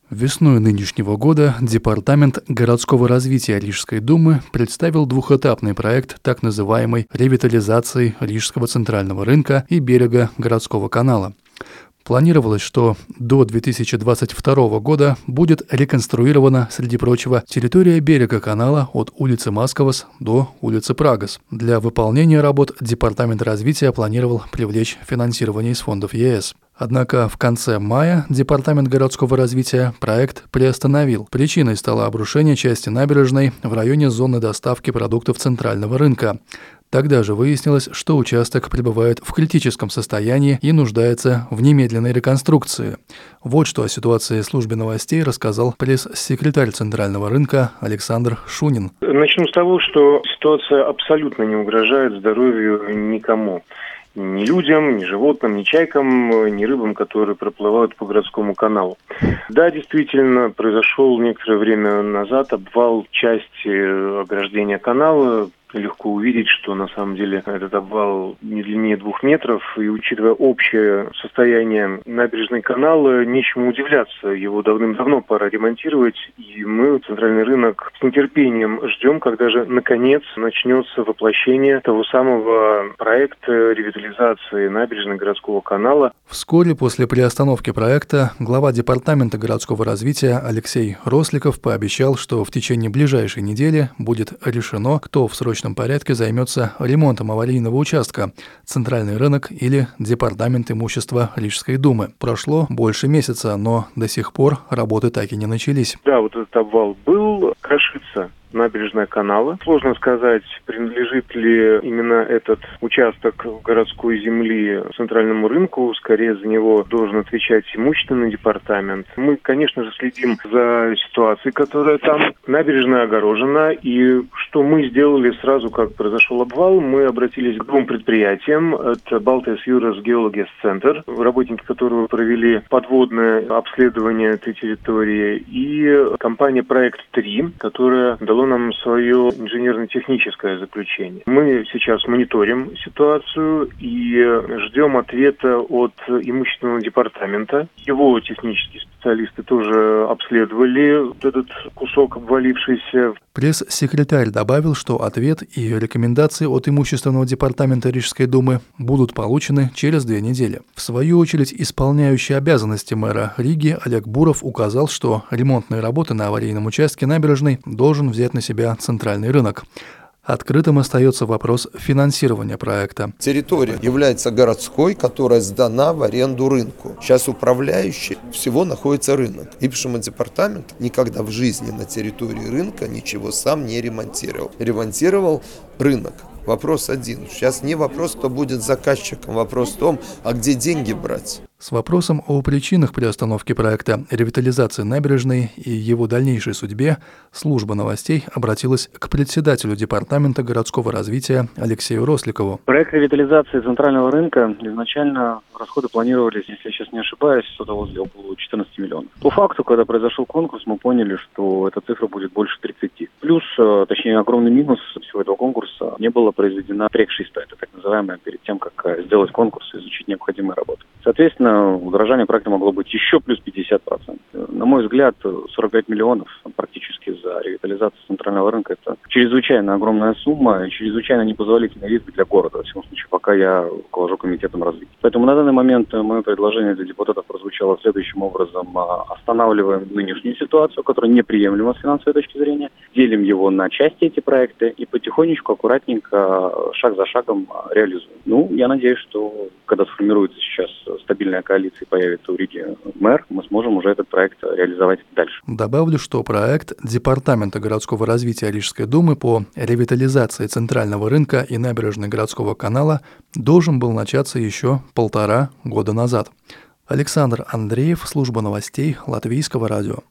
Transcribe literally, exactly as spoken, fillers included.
Весной нынешнего года Департамент городского развития Рижской думы представил двухэтапный проект так называемой ревитализации Рижского центрального рынка и берега городского канала. Планировалось, что до две тысячи двадцать второго года будет реконструирована, среди прочего, территория берега канала от улицы Масковас до улицы Прагас. Для выполнения работ Департамент развития планировал привлечь финансирование из фондов ЕС. Однако в конце мая Департамент городского развития проект приостановил. Причиной стало обрушение части набережной в районе зоны доставки продуктов центрального рынка. Тогда же выяснилось, что участок пребывает в критическом состоянии и нуждается в немедленной реконструкции. Вот что о ситуации службе новостей рассказал пресс-секретарь Центрального рынка Александр Шунин. Начнем с того, что ситуация абсолютно не угрожает здоровью никому. Ни людям, ни животным, ни чайкам, ни рыбам, которые проплывают по городскому каналу. Да, действительно, произошел некоторое время назад обвал части ограждения канала. Легко увидеть, что на самом деле этот обвал не длиннее двух метров, и учитывая общее состояние набережной канала, нечему удивляться. Его давным-давно пора ремонтировать, и мы, центральный рынок, с нетерпением ждем, когда же наконец начнется воплощение того самого проекта ревитализации набережной городского канала. Вскоре после приостановки проекта глава Департамента городского развития Алексей Росликов пообещал, что в течение ближайшей недели будет решено, кто в срочном В порядке займется ремонтом аварийного участка Центральный рынок или Департамент имущества Рижской думы. Прошло больше месяца, но до сих пор работы так и не начались. Да, вот этот обвал был, крошится набережная канала. Сложно сказать, принадлежит ли именно этот участок городской земли центральному рынку. Скорее за него должен отвечать имущественный департамент. Мы, конечно же, следим за ситуацией, которая там. Набережная огорожена. И что мы сделали сразу, как произошел обвал, мы обратились к двум предприятиям. Это Baltijas Jūras Geoloģijas центр, работники которого провели подводное обследование этой территории, и компания Проект три, которая дала нам свое инженерно-техническое заключение. Мы сейчас мониторим ситуацию и ждем ответа от имущественного департамента. Его технические специалисты тоже обследовали этот кусок обвалившийся. Пресс-секретарь добавил, что ответ и рекомендации от имущественного департамента Рижской думы будут получены через две недели. В свою очередь, исполняющий обязанности мэра Риги Олег Буров указал, что ремонтные работы на аварийном участке набережной должен взять на себя центральный рынок. Открытым остается вопрос финансирования проекта. Территория является городской, которая сдана в аренду рынку. Сейчас управляющий всего находится рынок. Ипшима департамент никогда в жизни на территории рынка ничего сам не ремонтировал. Ремонтировал рынок. Вопрос один. Сейчас не вопрос, кто будет заказчиком, вопрос в том, а где деньги брать. С вопросом о причинах приостановки проекта ревитализации набережной и его дальнейшей судьбе служба новостей обратилась к председателю Департамента городского развития Алексею Росликову. Проект ревитализации центрального рынка изначально расходы планировались, если я сейчас не ошибаюсь, что-то возле около четырнадцати миллионов. По факту, когда произошел конкурс, мы поняли, что эта цифра будет больше тридцати. Плюс, точнее, огромный минус всего этого конкурса, не было произведена прекшиста, это так называемая, перед тем, как сделать конкурс и изучить необходимые работы. Соответственно, удорожание проекта могло быть еще плюс пятьдесят процентов. На мой взгляд, сорок пять миллионов практически за ревитализацию центрального рынка – это чрезвычайно огромная сумма и чрезвычайно непозволительный риск для города, во всяком случае, пока я руковожу комитетом развития. Поэтому на данный момент мое предложение для депутатов прозвучало следующим образом. Останавливаем нынешнюю ситуацию, которая неприемлема с финансовой точки зрения, делим его на части, эти проекты, и потихонечку, аккуратненько, шаг за шагом реализуем. Ну, я надеюсь, что когда сформируется сейчас стабильная коалиция и появится у Риги мэр, мы сможем уже этот проект реализовать дальше. Добавлю, что проект Департамента городского развития Рижской думы по ревитализации центрального рынка и набережной городского канала должен был начаться еще полтора года назад. Александр Андреев, служба новостей Латвийского радио.